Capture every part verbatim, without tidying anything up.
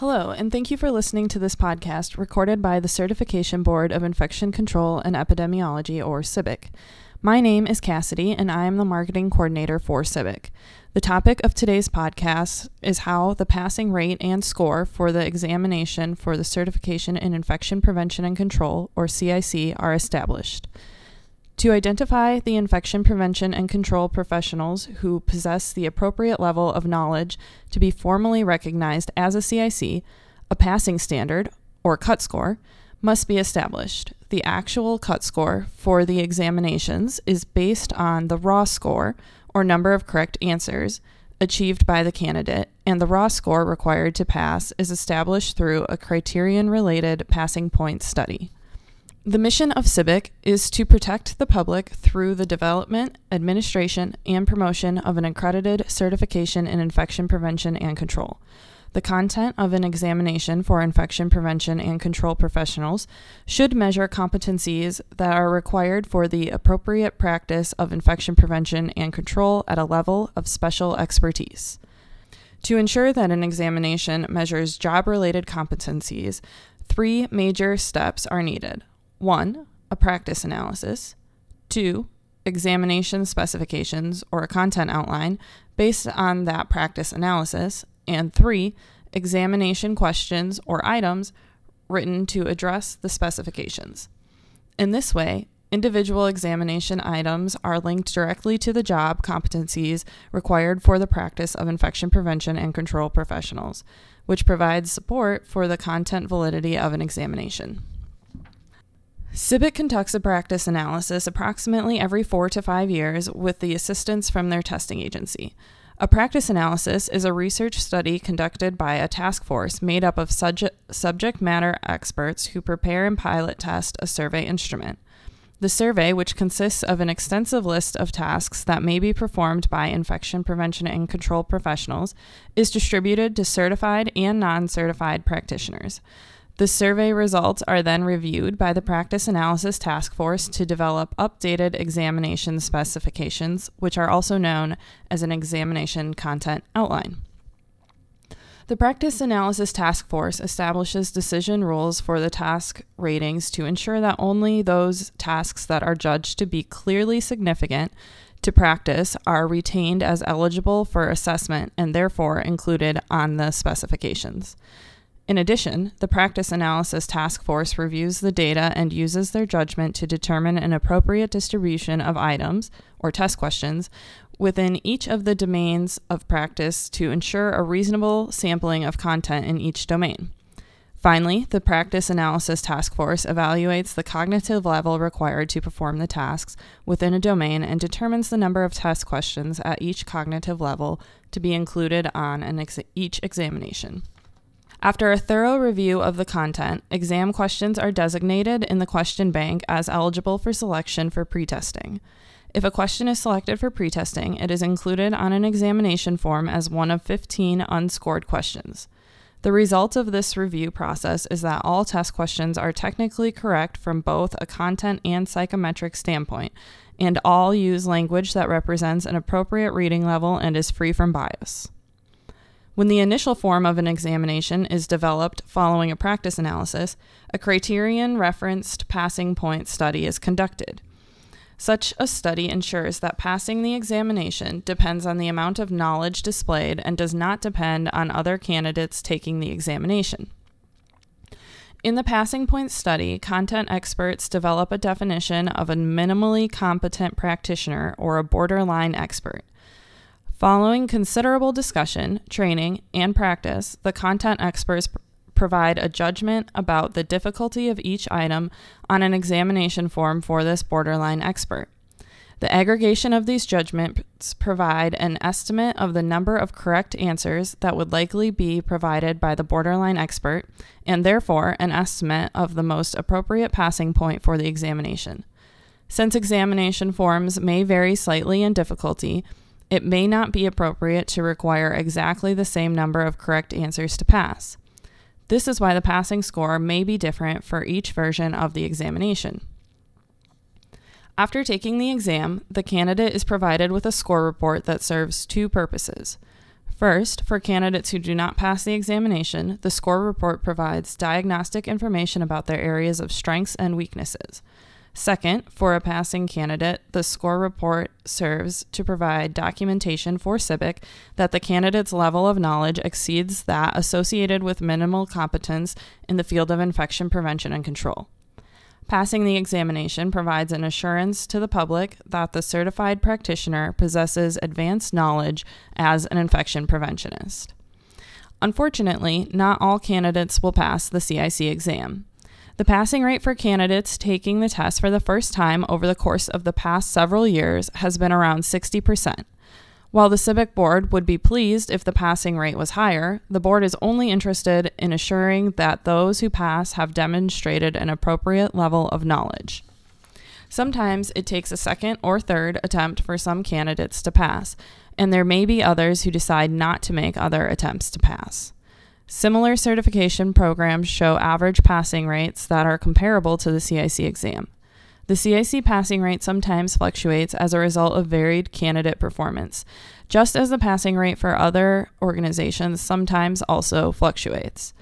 Hello, and thank you for listening to this podcast recorded by the Certification Board of Infection Control and Epidemiology, or CIBIC. My name is Cassidy, and I am the Marketing Coordinator for CIBIC. The topic of today's podcast is how the passing rate and score for the examination for the Certification in Infection Prevention and Control, or C I C, are established. To identify the infection prevention and control professionals who possess the appropriate level of knowledge to be formally recognized as a C I C, a passing standard, or CUT score, must be established. The actual CUT score for the examinations is based on the raw score, or number of correct answers, achieved by the candidate, and the raw score required to pass is established through a criterion-related passing point study. The mission of CIBIC is to protect the public through the development, administration, and promotion of an accredited certification in infection prevention and control. The content of an examination for infection prevention and control professionals should measure competencies that are required for the appropriate practice of infection prevention and control at a level of special expertise. To ensure that an examination measures job-related competencies, three major steps are needed. One, a practice analysis. Two, examination specifications or a content outline based on that practice analysis. And three, examination questions or items written to address the specifications. In this way, individual examination items are linked directly to the job competencies required for the practice of infection prevention and control professionals, which provides support for the content validity of an examination. CIBIC conducts a practice analysis approximately every four to five years with the assistance from their testing agency. A practice analysis is a research study conducted by a task force made up of subject, subject matter experts who prepare and pilot test a survey instrument. The survey, which consists of an extensive list of tasks that may be performed by infection prevention and control professionals, is distributed to certified and non-certified practitioners. The survey results are then reviewed by the Practice Analysis Task Force to develop updated examination specifications, which are also known as an examination content outline. The Practice Analysis Task Force establishes decision rules for the task ratings to ensure that only those tasks that are judged to be clearly significant to practice are retained as eligible for assessment and therefore included on the specifications. In addition, the Practice Analysis Task Force reviews the data and uses their judgment to determine an appropriate distribution of items, or test questions, within each of the domains of practice to ensure a reasonable sampling of content in each domain. Finally, the Practice Analysis Task Force evaluates the cognitive level required to perform the tasks within a domain and determines the number of test questions at each cognitive level to be included on an ex- each examination. After a thorough review of the content, exam questions are designated in the question bank as eligible for selection for pretesting. If a question is selected for pretesting, it is included on an examination form as one of fifteen unscored questions. The result of this review process is that all test questions are technically correct from both a content and psychometric standpoint, and all use language that represents an appropriate reading level and is free from bias. When the initial form of an examination is developed following a practice analysis, a criterion-referenced passing point study is conducted. Such a study ensures that passing the examination depends on the amount of knowledge displayed and does not depend on other candidates taking the examination. In the passing point study, content experts develop a definition of a minimally competent practitioner or a borderline expert. Following considerable discussion, training, and practice, the content experts pr- provide a judgment about the difficulty of each item on an examination form for this borderline expert. The aggregation of these judgments provide an estimate of the number of correct answers that would likely be provided by the borderline expert, and therefore an estimate of the most appropriate passing point for the examination. Since examination forms may vary slightly in difficulty, it may not be appropriate to require exactly the same number of correct answers to pass. This is why the passing score may be different for each version of the examination. After taking the exam, the candidate is provided with a score report that serves two purposes. First, for candidates who do not pass the examination, the score report provides diagnostic information about their areas of strengths and weaknesses. Second, for a passing candidate, the score report serves to provide documentation for SIBIC that the candidate's level of knowledge exceeds that associated with minimal competence in the field of infection prevention and control. Passing the examination provides an assurance to the public that the certified practitioner possesses advanced knowledge as an infection preventionist. Unfortunately, not all candidates will pass the C I C exam. The passing rate for candidates taking the test for the first time over the course of the past several years has been around sixty percent. While the SIBIC board would be pleased if the passing rate was higher, the board is only interested in assuring that those who pass have demonstrated an appropriate level of knowledge. Sometimes it takes a second or third attempt for some candidates to pass, and there may be others who decide not to make other attempts to pass. Similar certification programs show average passing rates that are comparable to the C I C exam. The C I C passing rate sometimes fluctuates as a result of varied candidate performance, just as the passing rate for other organizations sometimes also fluctuates.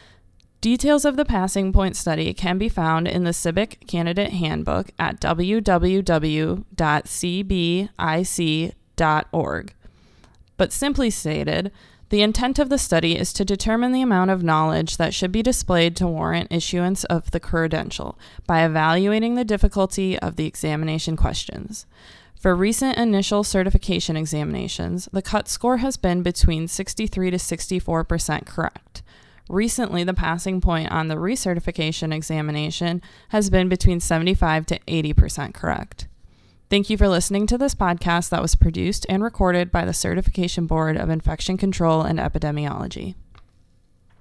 Details of the passing point study can be found in the SIBIC Candidate Handbook at w w w dot c b i c dot org. But simply stated, the intent of the study is to determine the amount of knowledge that should be displayed to warrant issuance of the credential by evaluating the difficulty of the examination questions. For recent initial certification examinations, the cut score has been between sixty-three to sixty-four percent correct. Recently, the passing point on the recertification examination has been between seventy-five to eighty percent correct. Thank you for listening to this podcast that was produced and recorded by the Certification Board of Infection Control and Epidemiology.